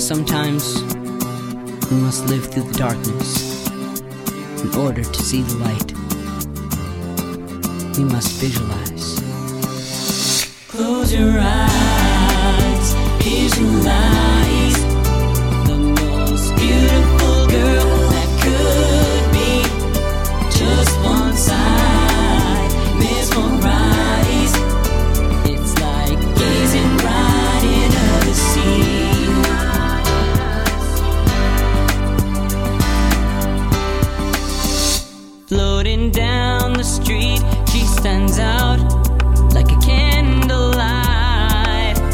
Sometimes we must live through the darkness in order to see the light. We must visualize. Close your eyes, visualize the most beautiful girl that could be. Just one side, mesmerize. It's like gazing right into the sea. Floating down the street, she stands out like a candlelight.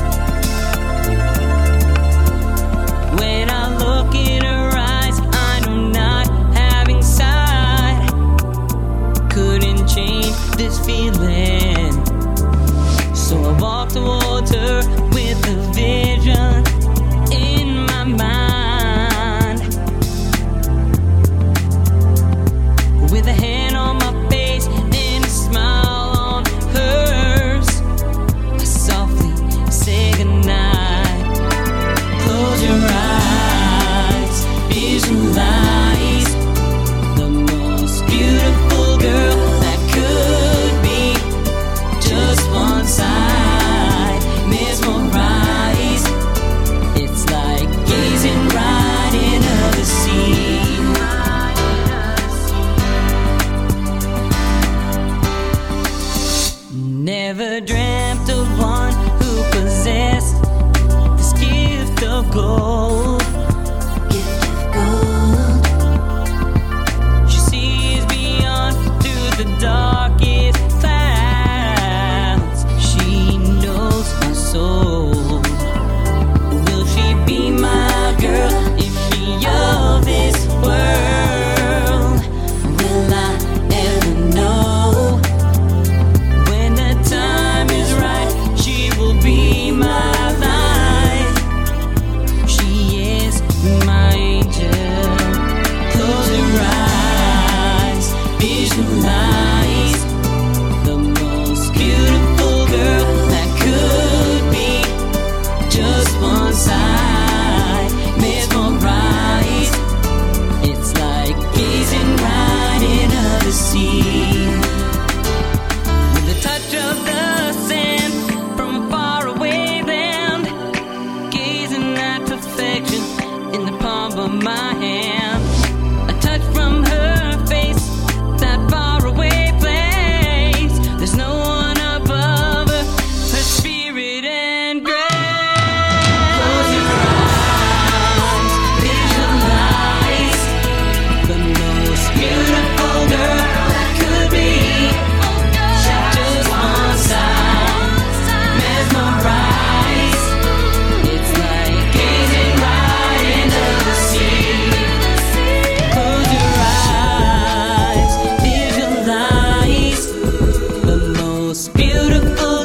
When I look in her eyes, I know not having sight couldn't change this feeling. So I walk towards her with a vision in my mind, with a hand on my face and a smile on hers. I softly say goodnight. Close your eyes, visualize the most beautiful girl that could be. Just one side, mesmerize. It's like gazing right into the sea. Never dreamt of one who possessed this gift of gold. Gift of gold. She sees beyond through the darkest clouds. She knows my soul. Will she be my girl? Is she of this world? Will I ever know? Be my light. She is my angel. Close your eyes, visualize the most beautiful girl that could be. Just one side, mesmerize. It's like gazing right into the sea. With the touch of the sand from a faraway land, gazing at perfection in the palm of my hand. A touch from her face, that faraway place. There's no one above her, her spirit and grace. Close your eyes, visualize the most beautiful girl that could be. Just one side, mesmerize. It's like gazing right into the sea. Close your eyes, visualize the most beautiful